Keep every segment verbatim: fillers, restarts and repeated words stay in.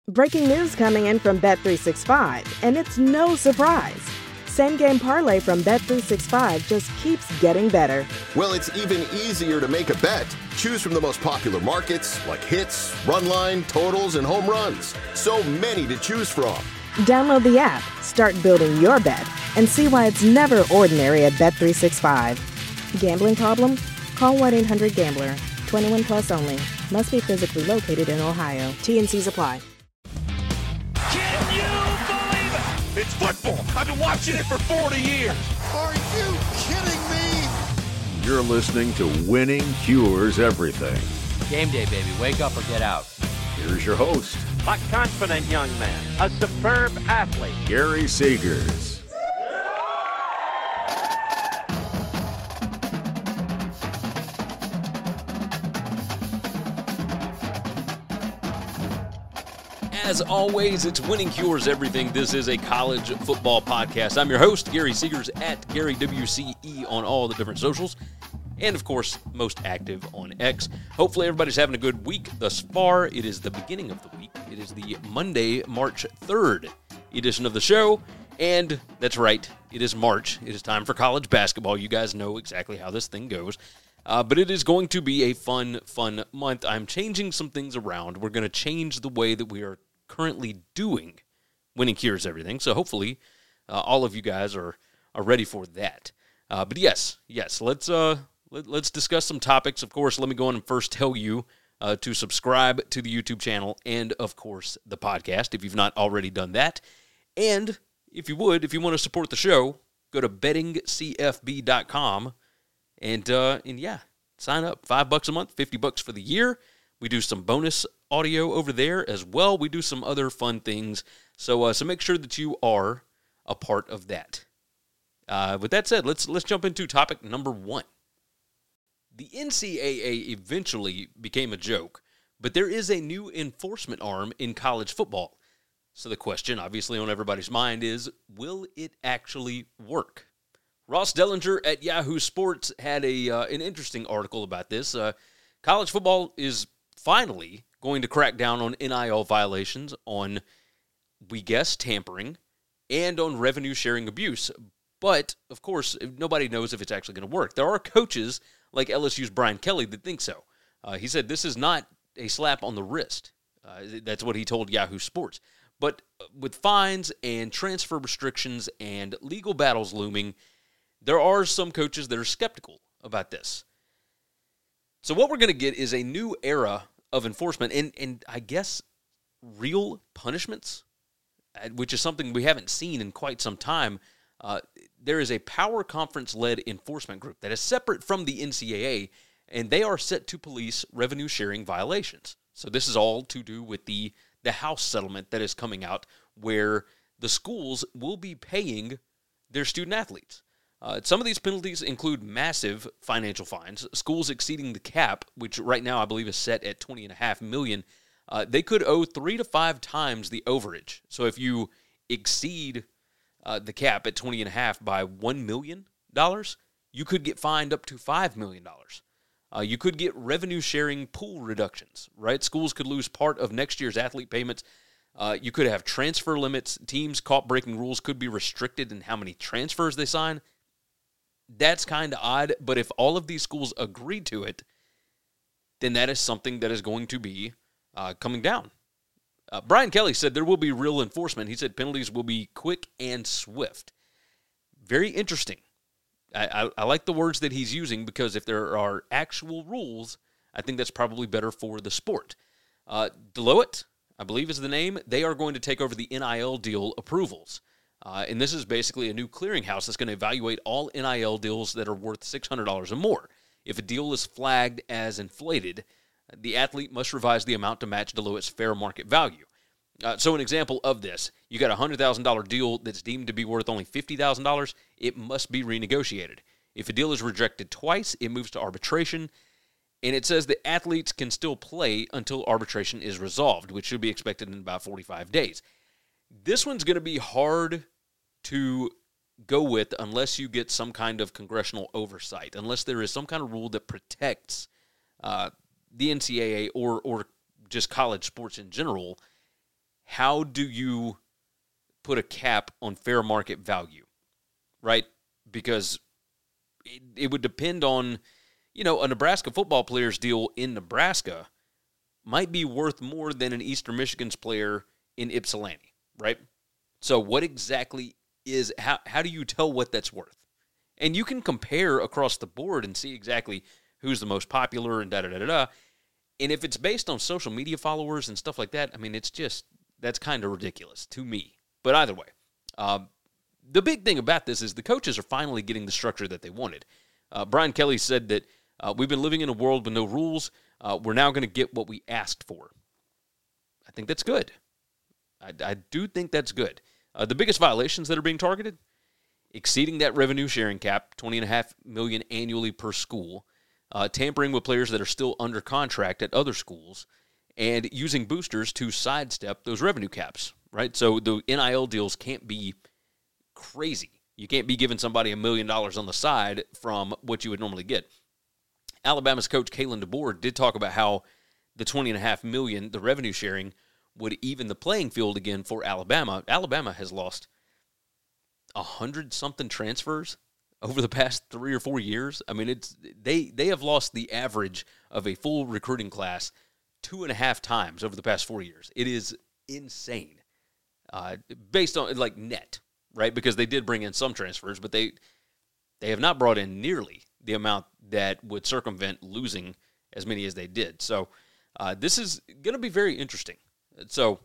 Breaking news coming in from Bet three sixty-five, and it's no surprise. Same Game Parlay from Bet three sixty-five just keeps getting better. Well, it's even easier to make a bet. Choose from the most popular markets like hits, run line, totals, and home runs. So many to choose from. Download the app, start building your bet, and see why it's never ordinary at Bet three sixty-five. Gambling problem? Call one eight hundred gambler. twenty-one plus only. Must be physically located in Ohio. T and C's apply. Can you believe it? It's football. I've been watching it for forty years. Are you kidding me? You're listening to Winning Cures Everything. Game day, baby. Wake up or get out. Here's your host, a confident young man, a superb athlete, Gary Seegers. As always, it's Winning Cures Everything. This is a college football podcast. I'm your host, Gary Seegers, at Gary W C E on all the different socials. And, of course, most active on X. Hopefully everybody's having a good week thus far. It is the beginning of the week. It is the Monday, March third edition of the show. And that's right, it is March. It is time for college basketball. You guys know exactly how this thing goes. Uh, but it is going to be a fun, fun month. I'm changing some things around. We're going to change the way that we are currently doing Winning Cures Everything. So hopefully uh, all of you guys are, are ready for that. Uh, but yes, yes, let's... Uh, Let's discuss some topics. Of course, let me go on and first tell you uh, to subscribe to the YouTube channel and, of course, the podcast if you've not already done that. And if you would, if you want to support the show, go to betting c f b dot com and, uh, and yeah, sign up. Five bucks a month, fifty bucks for the year. We do some bonus audio over there as well. We do some other fun things. So, uh, so make sure that you are a part of that. Uh, with that said, let's let's jump into topic number one. The N C double A eventually became a joke, but there is a new enforcement arm in college football. So the question, obviously on everybody's mind, is, will it actually work? Ross Dellinger at Yahoo Sports had a uh, an interesting article about this. Uh, college football is finally going to crack down on N I L violations, on, we guess, tampering, and on revenue-sharing abuse. But, of course, nobody knows if it's actually going to work. There are coaches like L S U's Brian Kelly that think so. Uh, he said this is not a slap on the wrist. Uh, that's what he told Yahoo Sports. But with fines and transfer restrictions and legal battles looming, there are some coaches that are skeptical about this. So what we're going to get is a new era of enforcement and, and I guess, real punishments, which is something we haven't seen in quite some time. Uh, there is a power conference-led enforcement group that is separate from the N C double A, and they are set to police revenue-sharing violations. So this is all to do with the, the House settlement that is coming out, where the schools will be paying their student-athletes. Uh, some of these penalties include massive financial fines. Schools exceeding the cap, which right now I believe is set at twenty point five million dollars, uh, they could owe three to five times the overage. So if you exceed Uh, the cap at twenty and a half by one million dollars, you could get fined up to five million dollars. Uh, you could get revenue-sharing pool reductions, right? Schools could lose part of next year's athlete payments. Uh, you could have transfer limits. Teams caught breaking rules could be restricted in how many transfers they sign. That's kind of odd, but if all of these schools agree to it, then that is something that is going to be uh, coming down. Uh, Brian Kelly said there will be real enforcement. He said penalties will be quick and swift. Very interesting. I, I, I like the words that he's using because if there are actual rules, I think that's probably better for the sport. Uh, Deloitte, I believe is the name, they are going to take over the N I L deal approvals. Uh, and this is basically a new clearinghouse that's going to evaluate all N I L deals that are worth six hundred dollars or more. If a deal is flagged as inflated, the athlete must revise the amount to match Deloitte's fair market value. Uh, so an example of this, you got a one hundred thousand dollars deal that's deemed to be worth only fifty thousand dollars, it must be renegotiated. If a deal is rejected twice, it moves to arbitration, and it says that athletes can still play until arbitration is resolved, which should be expected in about forty-five days. This one's going to be hard to go with unless you get some kind of congressional oversight, unless there is some kind of rule that protects uh, the N C double A or or just college sports in general, how do you put a cap on fair market value, right? Because it, it would depend on, you know, a Nebraska football player's deal in Nebraska might be worth more than an Eastern Michigan's player in Ypsilanti, right? So what exactly is, how, how do you tell what that's worth? And you can compare across the board and see exactly who's the most popular and da-da-da-da-da. And if it's based on social media followers and stuff like that, I mean, it's just, that's kind of ridiculous to me. But either way, uh, the big thing about this is the coaches are finally getting the structure that they wanted. Uh, Brian Kelly said that uh, we've been living in a world with no rules. Uh, we're now going to get what we asked for. I think that's good. I, I do think that's good. Uh, the biggest violations that are being targeted, exceeding that revenue sharing cap, twenty point five million dollars annually per school, uh, tampering with players that are still under contract at other schools, and using boosters to sidestep those revenue caps, right? So the N I L deals can't be crazy. You can't be giving somebody a million dollars on the side from what you would normally get. Alabama's coach, Kalen DeBoer, did talk about how the twenty point five million dollars, the revenue sharing, would even the playing field again for Alabama. Alabama has lost a hundred-something transfers over the past three or four years. I mean, it's they they have lost the average of a full recruiting class two and a half times over the past four years. It is insane, uh, based on, like, net, right? Because they did bring in some transfers, but they they have not brought in nearly the amount that would circumvent losing as many as they did. So uh, this is going to be very interesting. So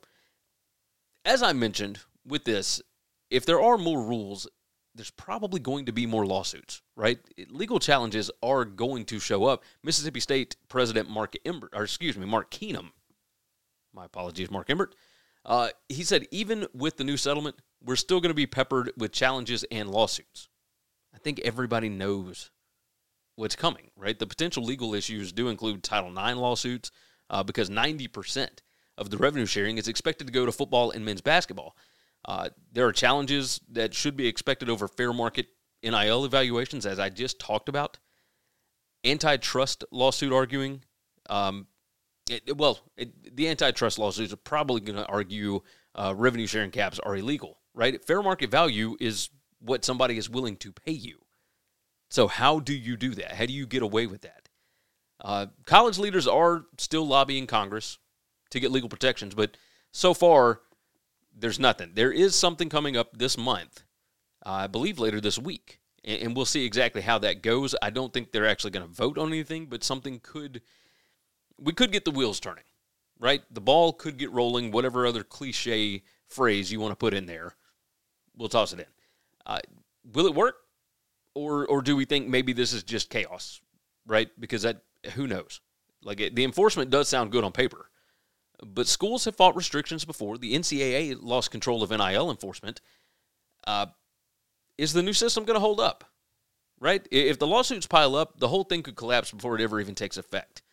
as I mentioned with this, if there are more rules, there's probably going to be more lawsuits, right? Legal challenges are going to show up. Mississippi State President Mark Emmert, or excuse me, Mark Keenum, my apologies, Mark Emmert, uh, he said, even with the new settlement, we're still going to be peppered with challenges and lawsuits. I think everybody knows what's coming, right? The potential legal issues do include Title nine lawsuits uh, because ninety percent of the revenue sharing is expected to go to football and men's basketball. Uh, there are challenges that should be expected over fair market N I L evaluations, as I just talked about. Antitrust lawsuit arguing. Um, it, well, it, the antitrust lawsuits are probably going to argue uh, revenue sharing caps are illegal, right? Fair market value is what somebody is willing to pay you. So how do you do that? How do you get away with that? Uh, college leaders are still lobbying Congress to get legal protections, but so far, there's nothing. There is something coming up this month, uh, I believe later this week, and, and we'll see exactly how that goes. I don't think they're actually going to vote on anything, but something could, we could get the wheels turning, right? The ball could get rolling, whatever other cliche phrase you want to put in there, we'll toss it in. Uh, will it work, or or do we think maybe this is just chaos, right? Because that, who knows? Like, it, the enforcement does sound good on paper. But schools have fought restrictions before. The N C double A lost control of N I L enforcement. Uh, is the new system going to hold up? Right? If the lawsuits pile up, the whole thing could collapse before it ever even takes effect.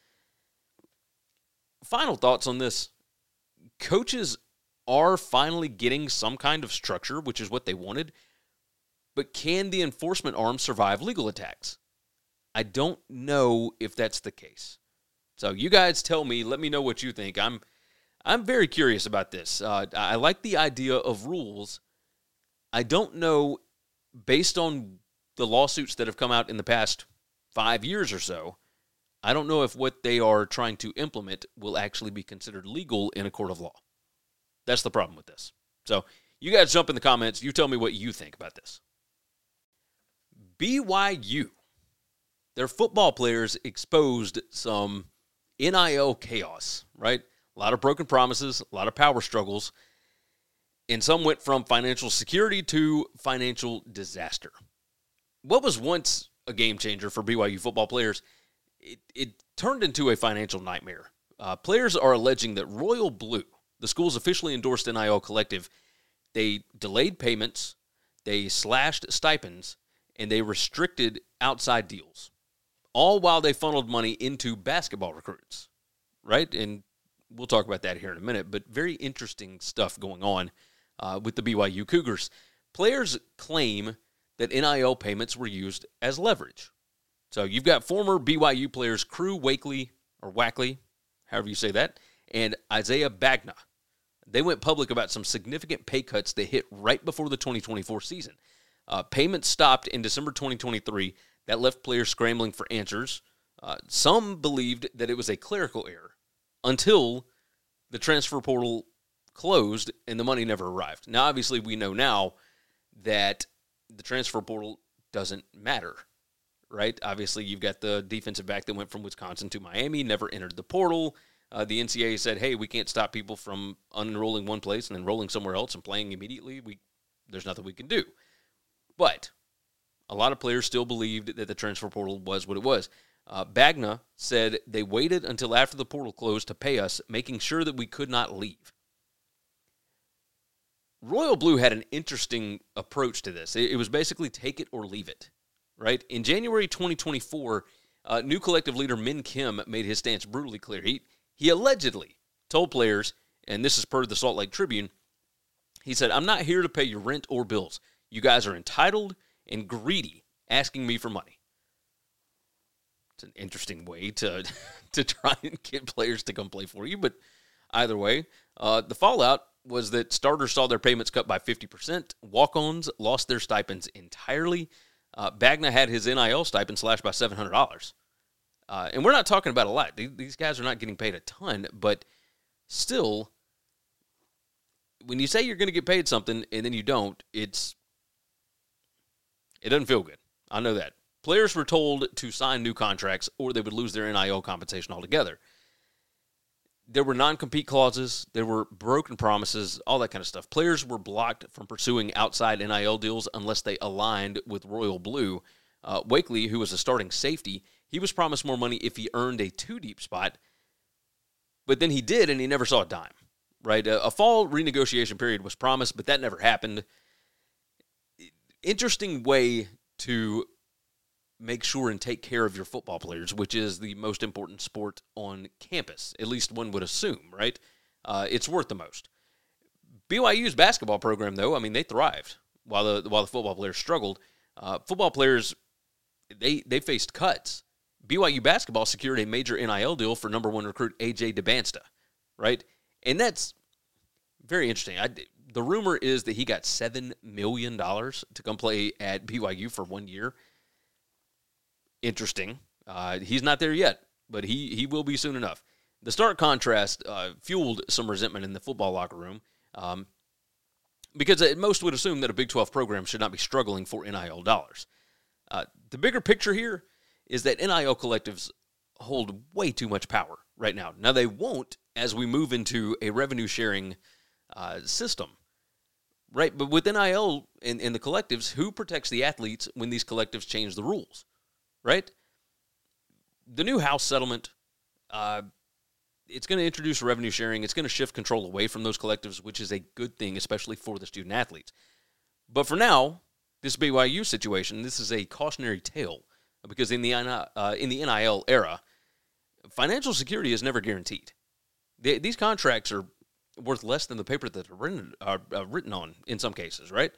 Final thoughts on this. Coaches are finally getting some kind of structure, which is what they wanted. But can the enforcement arm survive legal attacks? I don't know if that's the case. So you guys tell me, let me know what you think. I'm I'm very curious about this. Uh, I like the idea of rules. I don't know, based on the lawsuits that have come out in the past five years or so, I don't know if what they are trying to implement will actually be considered legal in a court of law. That's the problem with this. So you guys jump in the comments. You tell me what you think about this. B Y U. Their football players exposed some N I L chaos, right? A lot of broken promises, a lot of power struggles, and some went from financial security to financial disaster. What was once a game changer for B Y U football players, it, it turned into a financial nightmare. Uh, players are alleging that Royal Blue, the school's officially endorsed N I L collective, they delayed payments, they slashed stipends, and they restricted outside deals, all while they funneled money into basketball recruits, right? And we'll talk about that here in a minute, but very interesting stuff going on uh, with the B Y U Cougars. Players claim that N I L payments were used as leverage. So you've got former B Y U players Crew Wakely, or Wackley, however you say that, and Isaiah Bagna. They went public about some significant pay cuts that hit right before the twenty twenty-four season. Uh, payments stopped in December twenty twenty-three. That left players scrambling for answers. Uh, some believed that it was a clerical error until the transfer portal closed and the money never arrived. Now, obviously, we know now that the transfer portal doesn't matter, right? Obviously, you've got the defensive back that went from Wisconsin to Miami, never entered the portal. Uh, the N C double A said, hey, we can't stop people from unenrolling one place and enrolling somewhere else and playing immediately. We There's nothing we can do. But a lot of players still believed that the transfer portal was what it was. Uh, Bagna said they waited until after the portal closed to pay us, making sure that we could not leave. Royal Blue had an interesting approach to this. It, it was basically take it or leave it, right? In January twenty twenty-four, uh, new collective leader Min Kim made his stance brutally clear. He, he allegedly told players, and this is per the Salt Lake Tribune, he said, I'm not here to pay your rent or bills. You guys are entitled and greedy, asking me for money. It's an interesting way to to try and get players to come play for you, but either way, uh, the fallout was that starters saw their payments cut by fifty percent. Walk-ons lost their stipends entirely. Uh, Bagna had his N I L stipend slashed by seven hundred dollars. Uh, and we're not talking about a lot. These guys are not getting paid a ton, but still, when you say you're going to get paid something and then you don't, it's it doesn't feel good. I know that. Players were told to sign new contracts or they would lose their N I L compensation altogether. There were non-compete clauses. There were broken promises, all that kind of stuff. Players were blocked from pursuing outside N I L deals unless they aligned with Royal Blue. Uh, Wakely, who was a starting safety, he was promised more money if he earned a two-deep spot, but then he did, and he never saw a dime. Right? A, a fall renegotiation period was promised, but that never happened. Interesting way to make sure and take care of your football players, which is the most important sport on campus. At least one would assume, right? Uh, it's worth the most. B Y U's basketball program, though, I mean, they thrived while the while the football players struggled. Uh, football players, they they faced cuts. B Y U basketball secured a major N I L deal for number one recruit A J DeBansta, right? And that's very interesting. I, the rumor is that he got seven million dollars to come play at B Y U for one year. Interesting. Uh, he's not there yet, but he, he will be soon enough. The stark contrast uh, fueled some resentment in the football locker room um, because most would assume that a Big twelve program should not be struggling for N I L dollars. Uh, the bigger picture here is that N I L collectives hold way too much power right now. Now, they won't as we move into a revenue-sharing uh, system, right? But with N I L and, and the collectives, who protects the athletes when these collectives change the rules? Right? The new House settlement, uh, it's going to introduce revenue sharing. It's going to shift control away from those collectives, which is a good thing, especially for the student athletes. But for now, this B Y U situation, this is a cautionary tale because in the uh, in the N I L era, financial security is never guaranteed. They, these contracts are worth less than the paper that they're written, are uh, written on in some cases, right?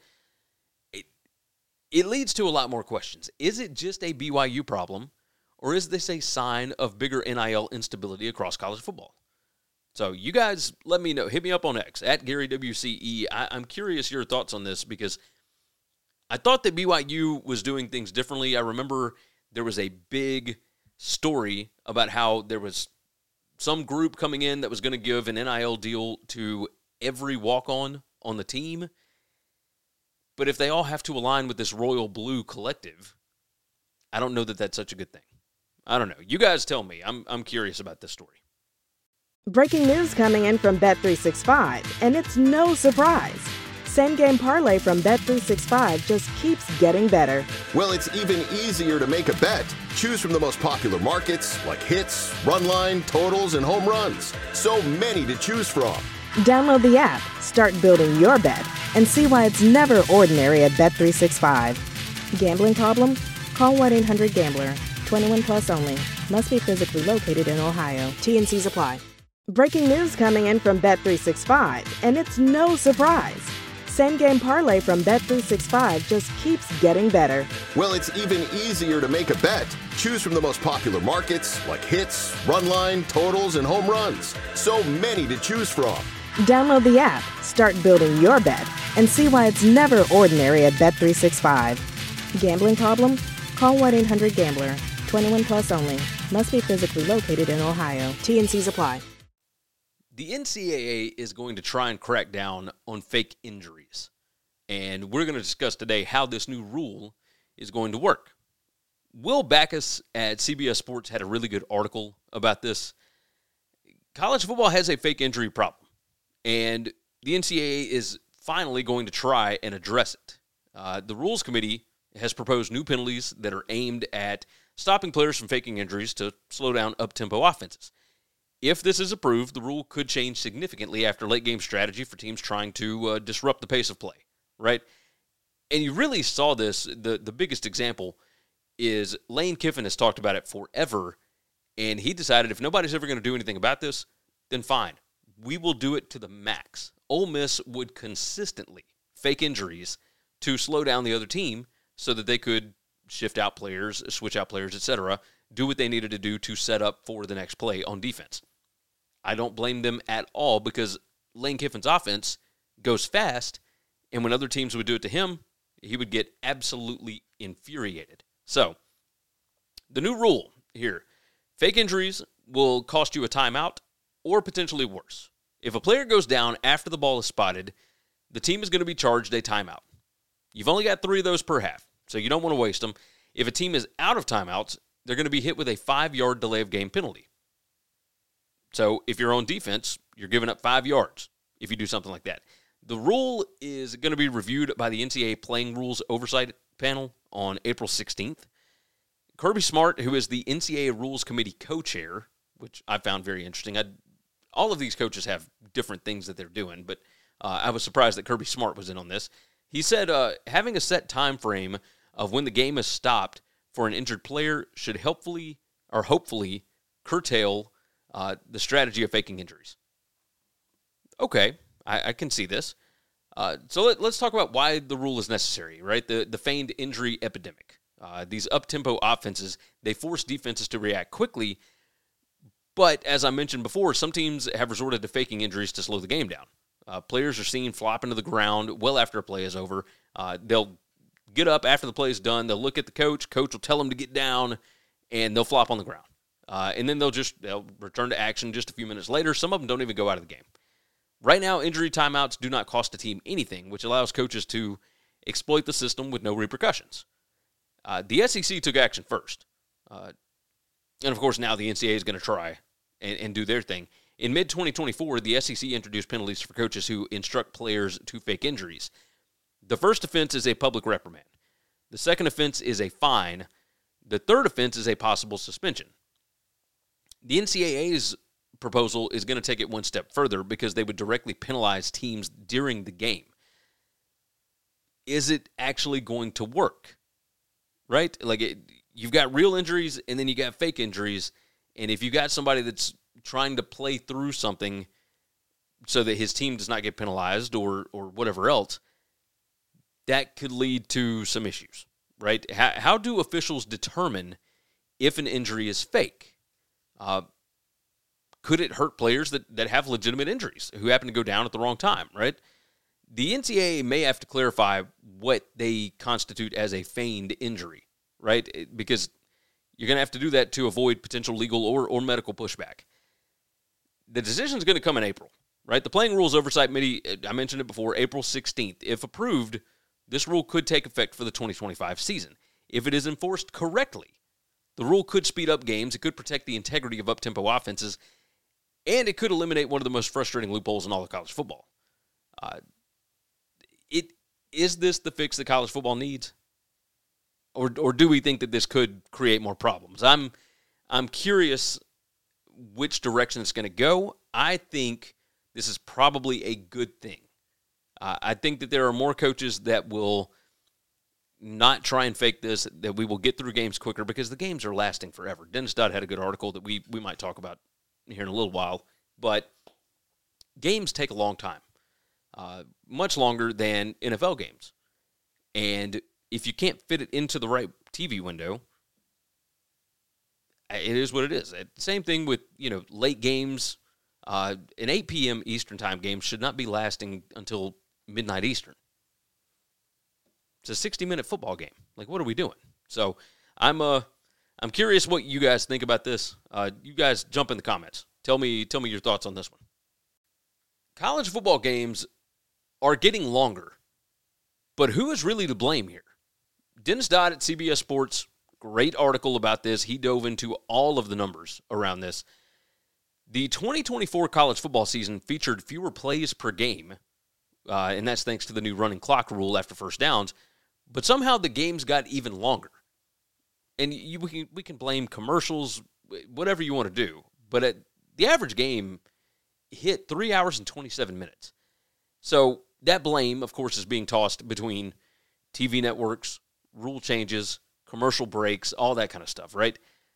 It leads to a lot more questions. Is it just a B Y U problem, or is this a sign of bigger N I L instability across college football? So you guys let me know. Hit me up on X, at Gary W C E. I, I'm curious your thoughts on this because I thought that B Y U was doing things differently. I remember there was a big story about how there was some group coming in that was going to give an N I L deal to every walk-on on the team. But if they all have to align with this Royal Blue collective, I don't know that that's such a good thing. I don't know. You guys tell me. I'm I'm curious about this story. Breaking news coming in from Bet three sixty-five, and it's no surprise. Same Game Parlay from Bet three sixty-five just keeps getting better. Well, it's even easier to make a bet. Choose from the most popular markets like hits, run line, totals, and home runs. So many to choose from. Download the app, start building your bet, and see why it's never ordinary at Bet three sixty-five. Gambling problem? Call one eight hundred gambler. twenty-one plus only. Must be physically located in Ohio. T and C's apply. Breaking news coming in from Bet three sixty-five, and it's no surprise. Same Game Parlay from Bet three sixty-five just keeps getting better. Well, it's even easier to make a bet. Choose from the most popular markets like hits, run line, totals, and home runs. So many to choose from. Download the app, start building your bet, and see why it's never ordinary at Bet three sixty-five. Gambling problem? Call one eight hundred gambler. twenty-one plus only. Must be physically located in Ohio. T and C's apply. The N C double A is going to try and crack down on fake injuries. And we're going to discuss today how this new rule is going to work. Will Backus at C B S Sports had a really good article about this. College football has a fake injury problem, and the N C double A is finally going to try and address it. Uh, the Rules Committee has proposed new penalties that are aimed at stopping players from faking injuries to slow down up-tempo offenses. If this is approved, the rule could change significantly after late-game strategy for teams trying to uh, disrupt the pace of play, right? And you really saw this. The, the biggest example is Lane Kiffin has talked about it forever, and he decided if nobody's ever going to do anything about this, then fine. We will do it to the max. Ole Miss would consistently fake injuries to slow down the other team so that they could shift out players, switch out players, et cetera, do what they needed to do to set up for the next play on defense. I don't blame them at all because Lane Kiffin's offense goes fast, and when other teams would do it to him, he would get absolutely infuriated. So, the new rule here, fake injuries will cost you a timeout or potentially worse. If a player goes down after the ball is spotted, the team is going to be charged a timeout. You've only got three of those per half, so you don't want to waste them. If a team is out of timeouts, they're going to be hit with a five-yard delay of game penalty. So if you're on defense, you're giving up five yards if you do something like that. The rule is going to be reviewed by the N C double A Playing Rules Oversight Panel on April sixteenth. Kirby Smart, who is the N C double A Rules Committee co-chair, which I found very interesting. I, all of these coaches have different things that they're doing, but uh, I was surprised that Kirby Smart was in on this. He said uh, having a set time frame of when the game is stopped for an injured player should helpfully or hopefully curtail uh, the strategy of faking injuries. Okay, I, I can see this. Uh, so let, let's talk about why the rule is necessary, right? The the feigned injury epidemic. Uh, these up-tempo offenses, they force defenses to react quickly, but as I mentioned before, some teams have resorted to faking injuries to slow the game down. Uh, players are seen flopping to the ground well after a play is over. Uh, they'll get up after the play is done. They'll look at the coach. Coach will tell them to get down, and they'll flop on the ground. Uh, and then they'll just they'll return to action just a few minutes later. Some of them don't even go out of the game. Right now, injury timeouts do not cost a team anything, which allows coaches to exploit the system with no repercussions. Uh, the S E C took action first. Uh, and, of course, now the N C double A is going to try and, and do their thing. In mid twenty twenty-four, the S E C introduced penalties for coaches who instruct players to fake injuries. The first offense is a public reprimand. The second offense is a fine. The third offense is a possible suspension. The N C double A's proposal is going to take it one step further because they would directly penalize teams during the game. Is it actually going to work? Right? Like, it, you've got real injuries and then you got fake injuries, and if you got somebody that's trying to play through something so that his team does not get penalized or or whatever else, that could lead to some issues, right? How, how do officials determine if an injury is fake? Uh, could it hurt players that, that have legitimate injuries who happen to go down at the wrong time, right? The N C double A may have to clarify what they constitute as a feigned injury, right? Because you're going to have to do that to avoid potential legal or, or medical pushback. The decision is going to come in April, right? The Playing Rules Oversight Committee, I mentioned it before, April sixteenth. If approved, this rule could take effect for the twenty twenty-five season. If it is enforced correctly, the rule could speed up games, it could protect the integrity of up-tempo offenses, and it could eliminate one of the most frustrating loopholes in all of college football. Uh, it is this the fix that college football needs? Or or do we think that this could create more problems? I'm I'm curious which direction it's going to go. I think this is probably a good thing. Uh, I think that there are more coaches that will not try and fake this, that we will get through games quicker because the games are lasting forever. Dennis Dodd had a good article that we, we might talk about here in a little while, but games take a long time, uh, much longer than N F L games. And if you can't fit it into the right T V window, it is what it is. Same thing with, you know, late games Uh, an eight p.m. Eastern time game should not be lasting until midnight Eastern. It's a sixty-minute football game. Like, what are we doing? So I'm uh I'm curious what you guys think about this. Uh, you guys jump in the comments. Tell me tell me your thoughts on this one. College football games are getting longer, but who is really to blame here? Dennis Dodd at C B S Sports, great article about this. He dove into all of the numbers around this. The twenty twenty-four college football season featured fewer plays per game, uh, and that's thanks to the new running clock rule after first downs, but somehow the games got even longer. And you, we, can, we can blame commercials, whatever you want to do, but at, the average game hit three hours and twenty-seven minutes. So that blame, of course, is being tossed between T V networks, rule changes, commercial breaks, all that kind of stuff, right?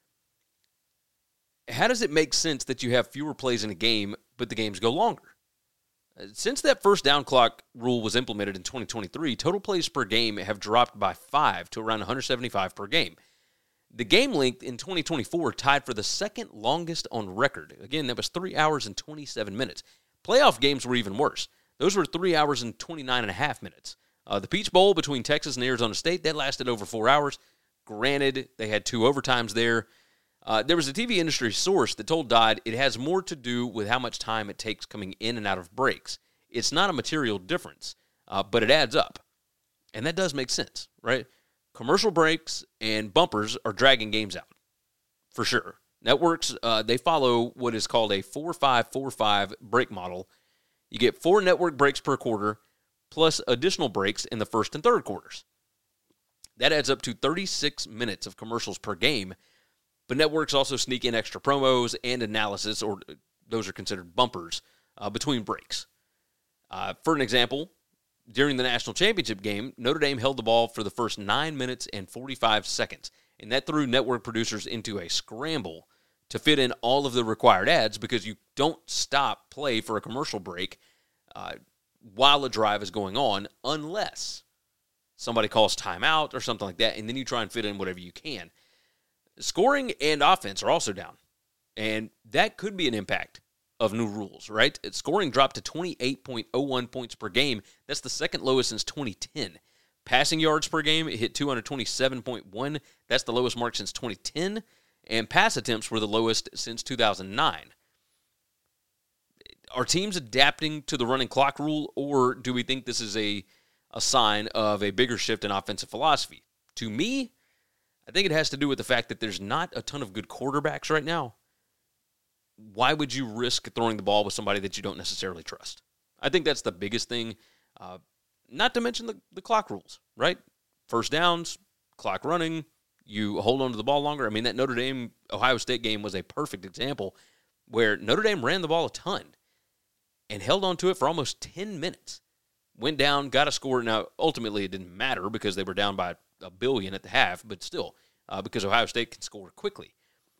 How does it make sense that you have fewer plays in a game, but the games go longer? Since that first down clock rule was implemented in twenty twenty-three, total plays per game have dropped by five to around one hundred seventy-five per game. The game length in twenty twenty-four tied for the second longest on record. Again, that was three hours and twenty-seven minutes. Playoff games were even worse. Those were three hours and twenty-nine and a half minutes. Uh, the Peach Bowl between Texas and Arizona State, that lasted over four hours. Granted, they had two overtimes there. Uh, there was a T V industry source that told Dodd it has more to do with how much time it takes coming in and out of breaks. It's not a material difference, uh, but it adds up. And that does make sense, right? Commercial breaks and bumpers are dragging games out, for sure. Networks, uh, they follow what is called a four five four five break model. You get four network breaks per quarter, plus additional breaks in the first and third quarters. That adds up to thirty-six minutes of commercials per game, but networks also sneak in extra promos and analysis, or those are considered bumpers, uh, between breaks. Uh, for an example, during the national championship game, Notre Dame held the ball for the first nine minutes and forty-five seconds, and that threw network producers into a scramble to fit in all of the required ads because you don't stop play for a commercial break uh, while a drive is going on unless somebody calls timeout or something like that, and then you try and fit in whatever you can. Scoring and offense are also down, and that could be an impact of new rules, right? Scoring dropped to twenty-eight point oh one points per game. That's the second lowest since twenty ten. Passing yards per game, it hit two hundred twenty-seven point one. That's the lowest mark since twenty ten. And pass attempts were the lowest since two thousand nine. Are teams adapting to the running clock rule, or do we think this is a, a sign of a bigger shift in offensive philosophy? To me, I think it has to do with the fact that there's not a ton of good quarterbacks right now. Why would you risk throwing the ball with somebody that you don't necessarily trust? I think that's the biggest thing, uh, not to mention the, the clock rules, right? First downs, clock running, you hold on to the ball longer. I mean, that Notre Dame-Ohio State game was a perfect example where Notre Dame ran the ball a ton and held on to it for almost ten minutes. Went down, got a score. Now, ultimately, it didn't matter because they were down by a billion at the half, but still, uh, because Ohio State can score quickly.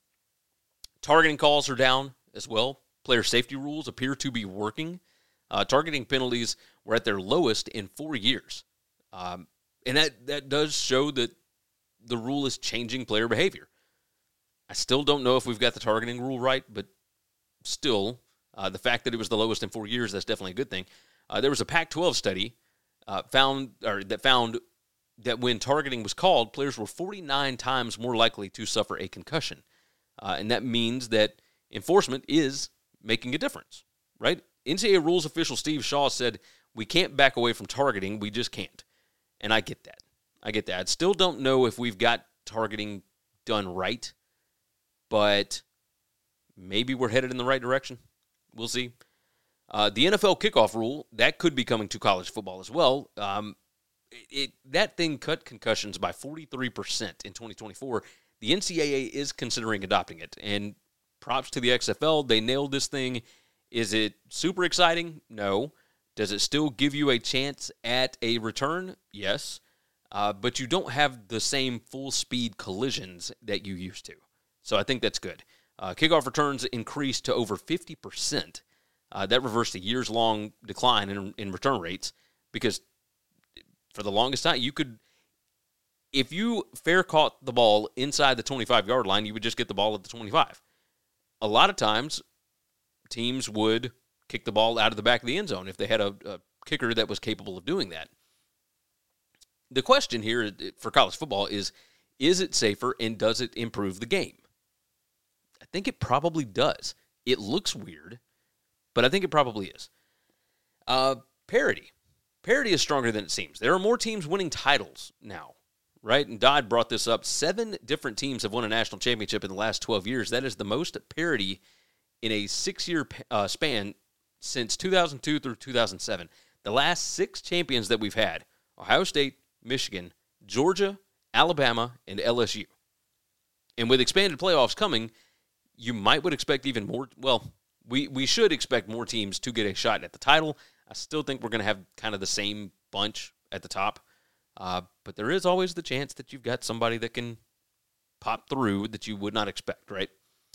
Targeting calls are down as well. Player safety rules appear to be working. Uh, targeting penalties were at their lowest in four years. Um, and that, that does show that the rule is changing player behavior. I still don't know if we've got the targeting rule right, but still, uh, the fact that it was the lowest in four years, that's definitely a good thing. Uh, there was a Pac twelve study uh, found or that found that when targeting was called, players were forty-nine times more likely to suffer a concussion. Uh, and that means that enforcement is making a difference, right? N C double A rules official Steve Shaw said, we can't back away from targeting, we just can't. And I get that. I get that. I still don't know if we've got targeting done right, but maybe we're headed in the right direction. We'll see. Uh, the N F L kickoff rule, that could be coming to college football as well. Um, it, it that thing cut concussions by forty-three percent in twenty twenty-four. The N C double A is considering adopting it, and props to the X F L. They nailed this thing. Is it super exciting? No. Does it still give you a chance at a return? Yes. Uh, but you don't have the same full-speed collisions that you used to. So I think that's good. Uh, kickoff returns increased to over fifty percent. Uh, that reversed a years-long decline in, in return rates because for the longest time, you could, if you fair caught the ball inside the twenty-five-yard line, you would just get the ball at the twenty-five. A lot of times, teams would kick the ball out of the back of the end zone if they had a, a kicker that was capable of doing that. The question here for college football is, is it safer and does it improve the game? I think it probably does. It looks weird, but I think it probably is. Uh, parity. Parity is stronger than it seems. There are more teams winning titles now, right? And Dodd brought this up. Seven different teams have won a national championship in the last twelve years. That is the most parity in a six-year uh, span since two thousand two through two thousand seven. The last six champions that we've had, Ohio State, Michigan, Georgia, Alabama, and L S U. And with expanded playoffs coming, you might would expect even more. Well, we, we should expect more teams to get a shot at the title. I still think we're going to have kind of the same bunch at the top. Uh, but there is always the chance that you've got somebody that can pop through that you would not expect, right?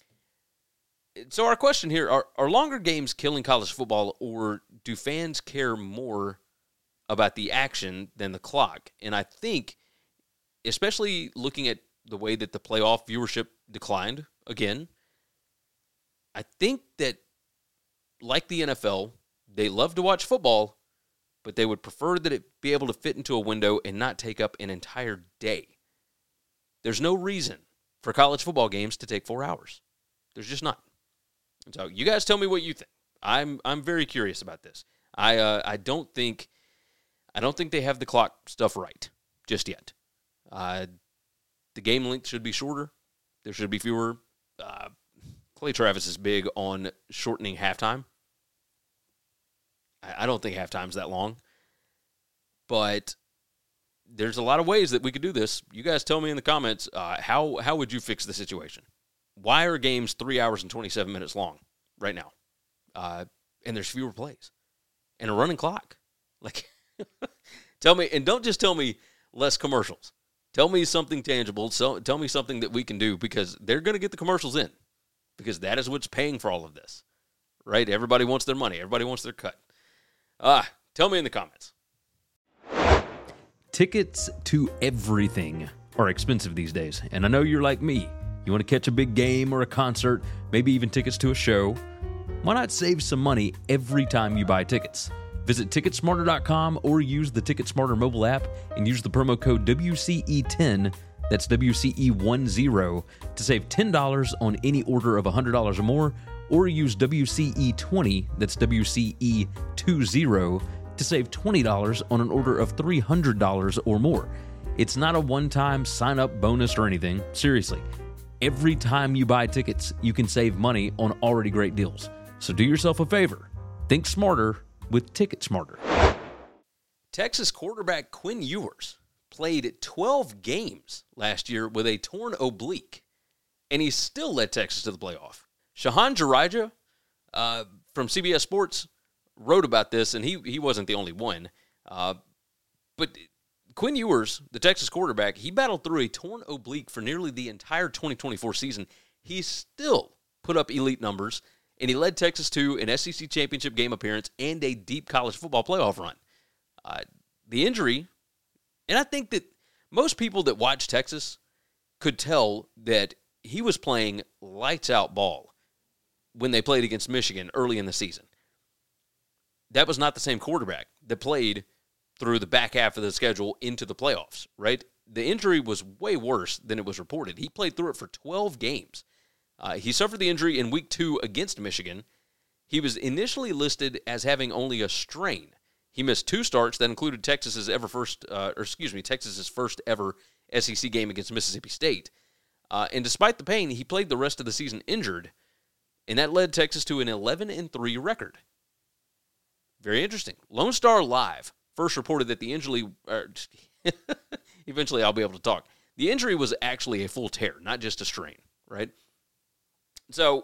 So our question here, are, are longer games killing college football, or do fans care more about the action than the clock? And I think, especially looking at the way that the playoff viewership declined again, I think that, like the N F L, they love to watch football, but they would prefer that it be able to fit into a window and not take up an entire day. There's no reason for college football games to take four hours. There's just not. And so you guys tell me what you think. I'm I'm very curious about this. I uh, I don't think I don't think they have the clock stuff right just yet. Uh, the game length should be shorter. There should be fewer. Uh, Clay Travis is big on shortening halftime. I, I don't think halftime's that long. But there's a lot of ways that we could do this. You guys tell me in the comments, uh, how how would you fix the situation? Why are games three hours and twenty-seven minutes long right now? Uh, and there's fewer plays. And a running clock. Like, tell me, and don't just tell me less commercials. Tell me something tangible. So tell me something that we can do, because they're going to get the commercials in, because that is what's paying for all of this, right? Everybody wants their money. Everybody wants their cut. Ah, uh, tell me in the comments. Tickets to everything are expensive these days, and I know you're like me. You want to catch a big game or a concert, maybe even tickets to a show. Why not save some money every time you buy tickets? Visit ticket smarter dot com or use the TicketSmarter mobile app and use the promo code W C E ten, that's W C E ten, to save ten dollars on any order of one hundred dollars or more, or use W C E twenty, that's W C E twenty, to save twenty dollars on an order of three hundred dollars or more. It's not a one-time sign-up bonus or anything. Seriously, every time you buy tickets, you can save money on already great deals. So do yourself a favor. Think smarter with TicketSmarter. Texas quarterback Quinn Ewers played twelve games last year with a torn oblique, and he still led Texas to the playoff. Shahan Jarija uh, from C B S Sports wrote about this, and he he wasn't the only one. Uh, but Quinn Ewers, the Texas quarterback, he battled through a torn oblique for nearly the entire twenty twenty-four season. He still put up elite numbers, and he led Texas to an S E C championship game appearance and a deep college football playoff run. Uh, the injury, and I think that most people that watch Texas could tell that he was playing lights-out ball when they played against Michigan early in the season. That was not the same quarterback that played through the back half of the schedule into the playoffs, right? The injury was way worse than it was reported. He played through it for twelve games. Uh, he suffered the injury in week two against Michigan. He was initially listed as having only a strain. He missed two starts that included Texas's ever first, uh, or excuse me, Texas's first ever S E C game against Mississippi State. Uh, and despite the pain, he played the rest of the season injured, and that led Texas to an eleven and three record. Very interesting. Lone Star Live first reported that the injury, uh, eventually I'll be able to talk. The injury was actually a full tear, not just a strain, right? So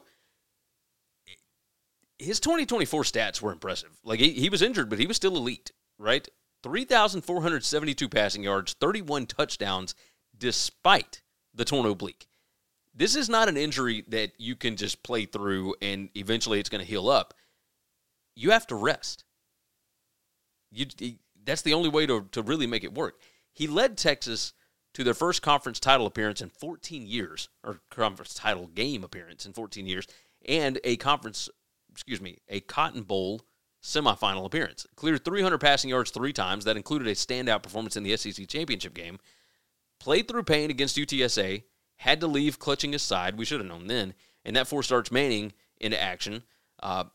his twenty twenty-four stats were impressive. Like, he, he was injured, but he was still elite, right? three thousand four hundred seventy-two passing yards, thirty-one touchdowns, despite the torn oblique. This is not an injury that you can just play through and eventually it's going to heal up. You have to rest. You, that's the only way to, to really make it work. He led Texas to their first conference title appearance in fourteen years, or conference title game appearance in fourteen years, and a conference excuse me, a Cotton Bowl semifinal appearance. Cleared three hundred passing yards three times. That included a standout performance in the S E C championship game. Played through pain against U T S A. Had to leave clutching his side. We should have known then. And that forced Arch Manning into action. Uh,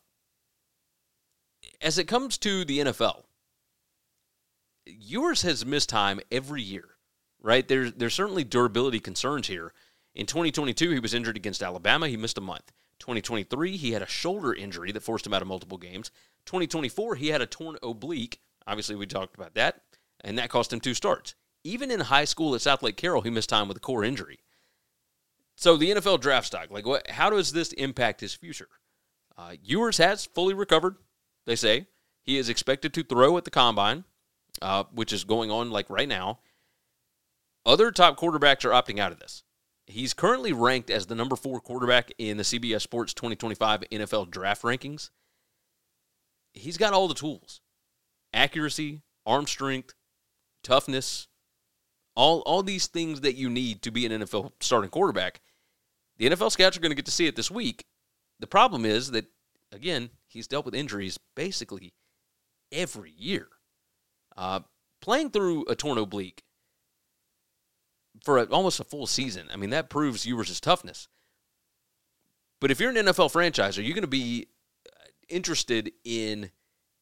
as it comes to the N F L, Ewers has missed time every year, right? There's, there's certainly durability concerns here. In twenty twenty-two, he was injured against Alabama. He missed a month. twenty twenty-three, he had a shoulder injury that forced him out of multiple games. twenty twenty-four, he had a torn oblique. Obviously, we talked about that, and that cost him two starts. Even in high school at South Lake Carroll, he missed time with a core injury. So the N F L draft stock, like, what? How does this impact his future? Uh, Ewers has fully recovered, they say. He is expected to throw at the Combine, uh, which is going on like right now. Other top quarterbacks are opting out of this. He's currently ranked as the number four quarterback in the C B S Sports twenty twenty-five N F L draft rankings. He's got all the tools. Accuracy, arm strength, toughness, all, all these things that you need to be an N F L starting quarterback. The N F L scouts are going to get to see it this week. The problem is that, again, he's dealt with injuries basically every year. Uh, playing through a torn oblique for a, almost a full season, I mean, that proves Ewers' toughness. But if you're an N F L franchise, are you going to be interested in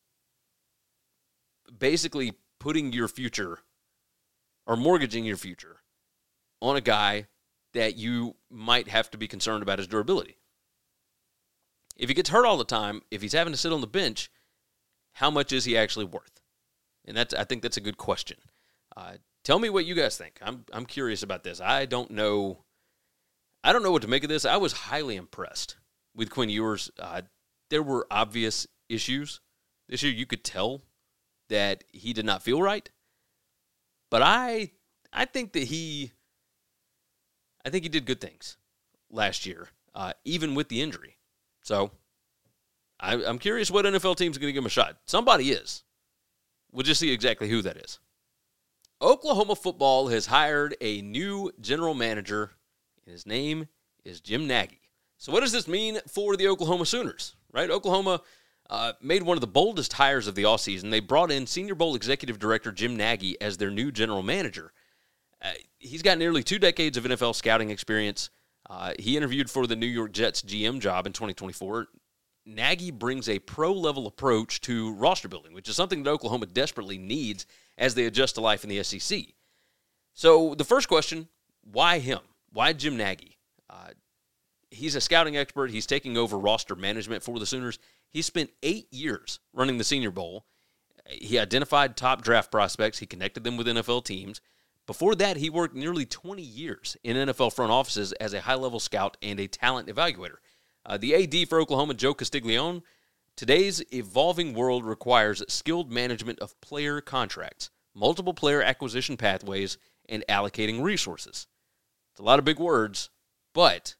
basically putting your future or mortgaging your future on a guy that you might have to be concerned about his durability? If he gets hurt all the time, if he's having to sit on the bench, how much is he actually worth? And that's, I think that's a good question. Uh, tell me what you guys think. I'm I'm curious about this. I don't know. I don't know what to make of this. I was highly impressed with Quinn Ewers. Uh, there were obvious issues this year. You could tell that he did not feel right. But I I think that he I think he did good things last year, uh, even with the injury. So I, I'm curious what N F L team's going to give him a shot. Somebody is. We'll just see exactly who that is. Oklahoma football has hired a new general manager, and his name is Jim Nagy. So what does this mean for the Oklahoma Sooners? Right? Oklahoma uh, made one of the boldest hires of the offseason. They brought in Senior Bowl Executive Director Jim Nagy as their new general manager. Uh, he's got nearly two decades of N F L scouting experience. Uh, he interviewed for the New York Jets G M job in twenty twenty-four. Nagy brings a pro-level approach to roster building, which is something that Oklahoma desperately needs as they adjust to life in the S E C. So the first question, why him? Why Jim Nagy? Uh, he's a scouting expert. He's taking over roster management for the Sooners. He spent eight years running the Senior Bowl. He identified top draft prospects. He connected them with N F L teams. Before that, he worked nearly twenty years in N F L front offices as a high-level scout and a talent evaluator. Uh, the A D for Oklahoma, Joe Castiglione, today's evolving world requires skilled management of player contracts, multiple player acquisition pathways, and allocating resources. It's a lot of big words, but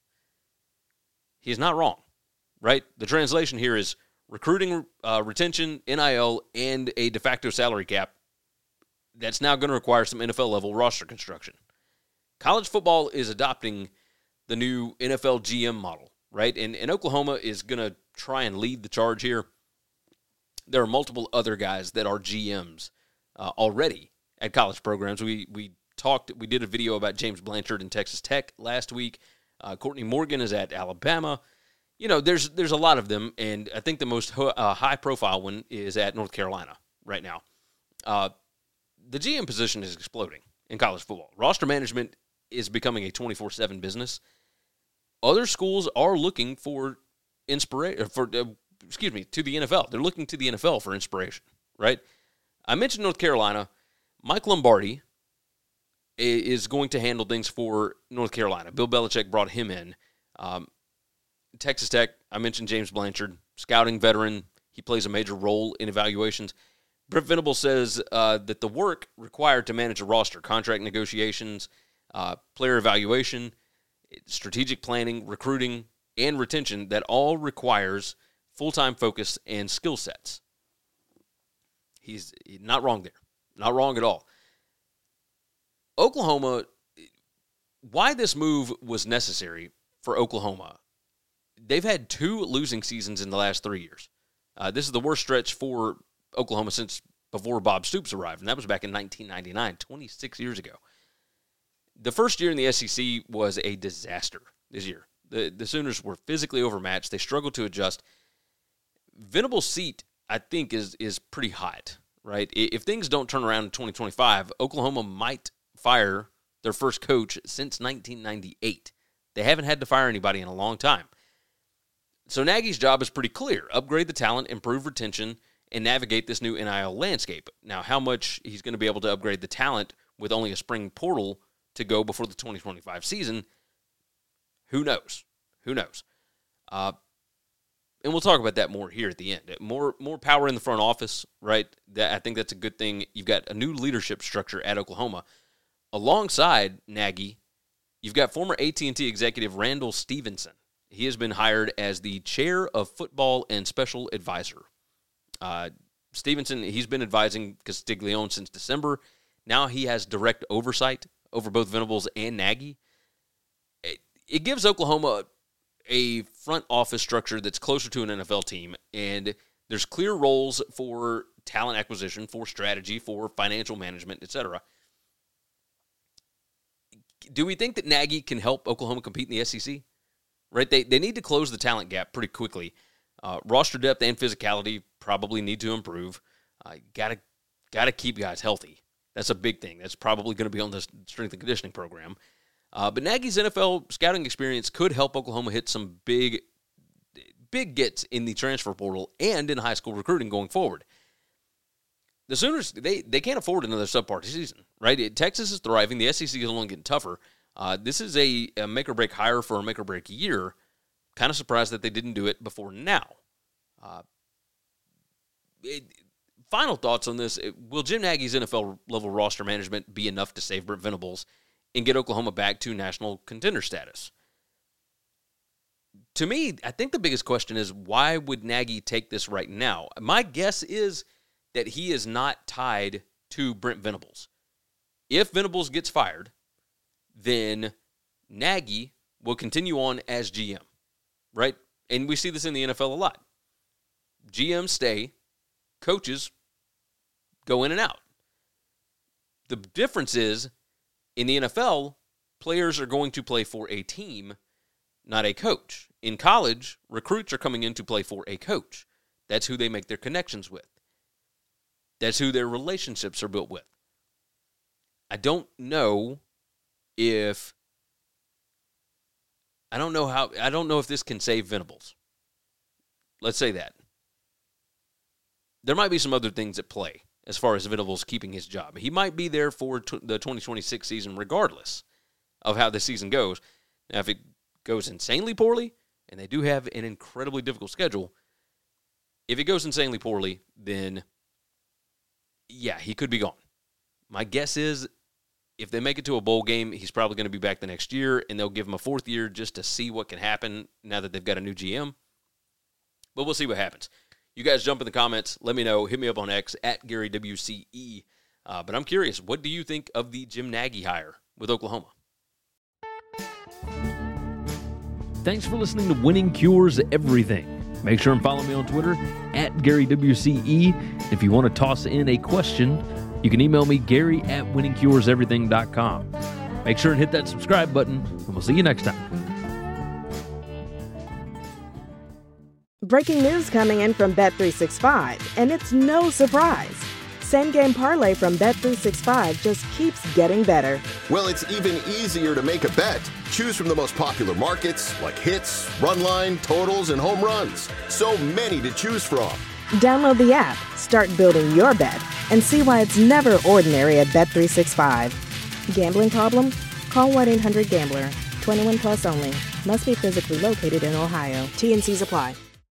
he's not wrong, right? The translation here is recruiting, uh, retention, N I L, and a de facto salary cap. That's now going to require some N F L-level roster construction. College football is adopting the new N F L G M model, right? And, and Oklahoma is going to try and lead the charge here. There are multiple other guys that are G Ms uh, already at college programs. We we talked, we did a video about James Blanchard in Texas Tech last week. Uh, Courtney Morgan is at Alabama. You know, there's there's a lot of them, and I think the most ho- uh, high-profile one is at North Carolina right now. Uh, the G M position is exploding in college football. Roster management is becoming a twenty-four seven business. Other schools are looking for inspiration, for uh, excuse me, to the N F L. They're looking to the N F L for inspiration, right? I mentioned North Carolina. Mike Lombardi is going to handle things for North Carolina. Bill Belichick brought him in. Um, Texas Tech, I mentioned James Blanchard, scouting veteran. He plays a major role in evaluations. Brent Venable says uh, that the work required to manage a roster, contract negotiations, uh, player evaluation, strategic planning, recruiting, and retention, that all requires full-time focus and skill sets. He's not wrong there. Not wrong at all. Oklahoma, why this move was necessary for Oklahoma, they've had two losing seasons in the last three years. Uh, this is the worst stretch for Oklahoma since before Bob Stoops arrived, and that was back in nineteen ninety-nine, twenty-six years ago. The first year in the S E C was a disaster this year. The, the Sooners were physically overmatched. They struggled to adjust. Venables' seat, I think, is is pretty hot, right? If things don't turn around in twenty twenty-five, Oklahoma might fire their first coach since nineteen ninety-eight. They haven't had to fire anybody in a long time. So Nagy's job is pretty clear. Upgrade the talent, improve retention, and navigate this new N I L landscape. Now, how much he's going to be able to upgrade the talent with only a spring portal to go before the twenty twenty-five season, who knows? Who knows? Uh, and we'll talk about that more here at the end. More more power in the front office, right? That, I think that's a good thing. You've got a new leadership structure at Oklahoma. Alongside Nagy, you've got former A T and T executive Randall Stevenson. He has been hired as the chair of football and special advisor. Uh, Stevenson, he's been advising Castiglione since December. Now he has direct oversight over both Venables and Nagy. It, it gives Oklahoma a front office structure that's closer to an N F L team, and there's clear roles for talent acquisition, for strategy, for financial management, et cetera. Do we think that Nagy can help Oklahoma compete in the S E C? Right, they they need to close the talent gap pretty quickly. Uh, roster depth and physicality probably need to improve. Uh, gotta gotta keep guys healthy. That's a big thing. That's probably going to be on the strength and conditioning program. Uh, but Nagy's N F L scouting experience could help Oklahoma hit some big, big gets in the transfer portal and in high school recruiting going forward. The Sooners, they they can't afford another subpar season, right? It, Texas is thriving. The S E C is only getting tougher. Uh, this is a, a make-or-break hire for a make-or-break year. Kind of surprised that they didn't do it before now. Uh, it, final thoughts on this. Will Jim Nagy's N F L-level roster management be enough to save Brent Venables and get Oklahoma back to national contender status? To me, I think the biggest question is, why would Nagy take this right now? My guess is that he is not tied to Brent Venables. If Venables gets fired, then Nagy will continue on as G M, right? And we see this in the N F L a lot. G Ms stay, coaches go in and out. The difference is, in the N F L, players are going to play for a team, not a coach. In college, recruits are coming in to play for a coach. That's who they make their connections with. That's who their relationships are built with. I don't know if I don't know how I don't know if this can save Venables. Let's say that. There might be some other things at play as far as Venables keeping his job. He might be there for t- the twenty twenty-six season regardless of how the season goes. Now, if it goes insanely poorly, and they do have an incredibly difficult schedule, if it goes insanely poorly, then yeah, he could be gone. My guess is if they make it to a bowl game, he's probably going to be back the next year, and they'll give him a fourth year just to see what can happen now that they've got a new G M. But we'll see what happens. You guys jump in the comments. Let me know. Hit me up on X, at Gary W C E. Uh, but I'm curious, what do you think of the Jim Nagy hire with Oklahoma? Thanks for listening to Winning Cures Everything. Make sure and follow me on Twitter, at Gary W C E. If you want to toss in a question, you can email me, Gary at winning cures everything dot com. Make sure and hit that subscribe button, and we'll see you next time. Breaking news coming in from Bet three sixty-five, and it's no surprise. Same Game Parlay from Bet three sixty-five just keeps getting better. Well, it's even easier to make a bet. Choose from the most popular markets like hits, run line, totals, and home runs. So many to choose from. Download the app, start building your bet, and see why it's never ordinary at Bet three sixty-five. Gambling problem? Call one eight hundred gambler. twenty-one plus only. Must be physically located in Ohio. T and C's apply.